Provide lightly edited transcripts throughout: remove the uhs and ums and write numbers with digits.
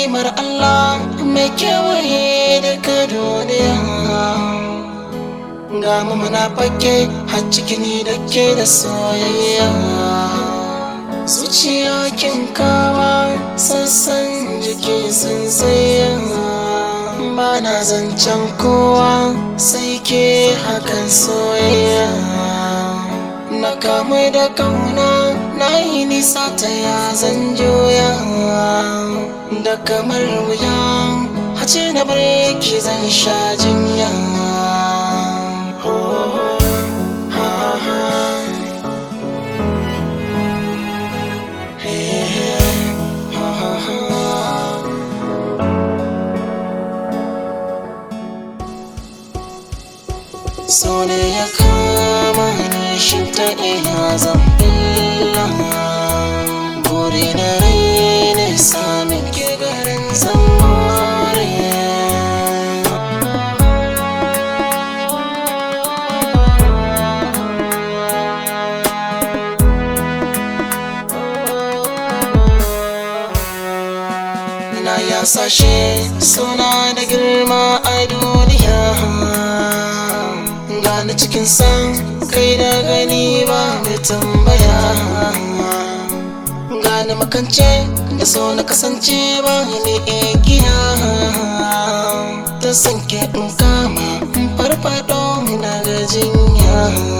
ni'imar Allah mai kewaye daga duniya. Ga mu muna fake har ciki ni da ke da soyayya. Zuciya kin kama sassan jiki sun tsaya. Ba na zancen kowa sai ke hakan soyayya. Na kamu da kauna na yi nisa ta ya zan juya. Da kamar wuya hace na bar ki zan sha jinya. So ne ya kama ni shi ta ina zan billa. Buri na rai ne samin ke garin zamare. Na ya sashe suna da girma a duniya. Gani cikin san kai da gani ba mai tambaya. Gani makance da so na kasance ba ni igiya. Ta san ke in kama in farfado na ga jinya.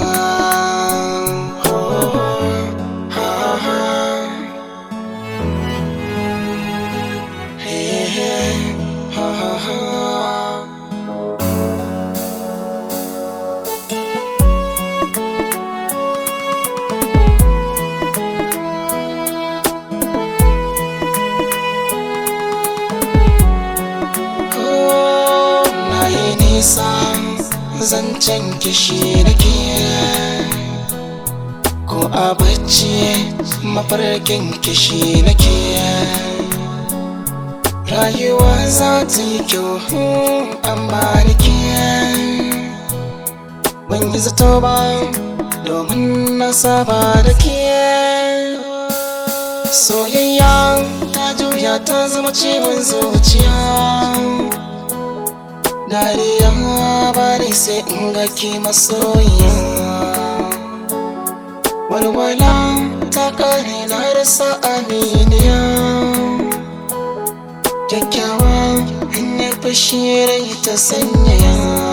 Zancen kishi da ke ko a bacci mafarkin kishi da ke. Rayuwa za ta yi kyau amma da ke. Ban yi zato ba domin na saba da ke. Soyayya ta juya ta zama ciwon zuciya. Dariya bari sai in ga ki masoyiya. Walwala ta kare na rasa aminiya. Kyakkyawa in ya fashi rai ta sanyaya.